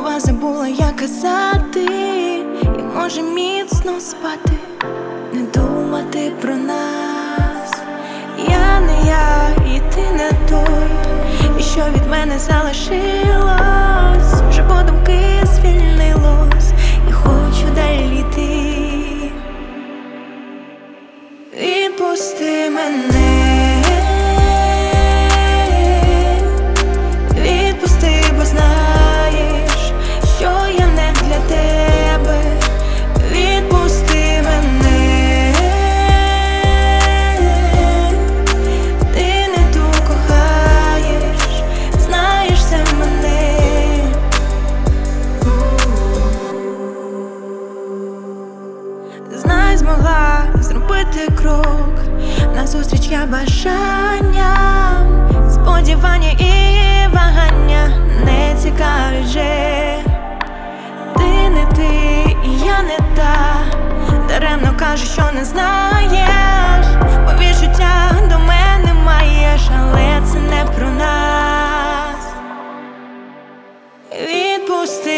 слова забула, як казати, і може міцно спати, не думати про нас. Я не я, і ти не той, і що від мене залишилось, вже подумки звільнилось, я хочу далі йти. Відпусти мене, відпусти, бо знаєш, що я не для тебе. Відпусти мене, ти не ту кохаєш, знаєш це мене. Знай, змогла зробити крок назустріч я бажанням, сподівання і вагання не цікаві вже. Ти не ти, і я не та, даремно кажеш, що не знаєш, бо відчуття до мене маєш, але це не про нас. Відпусти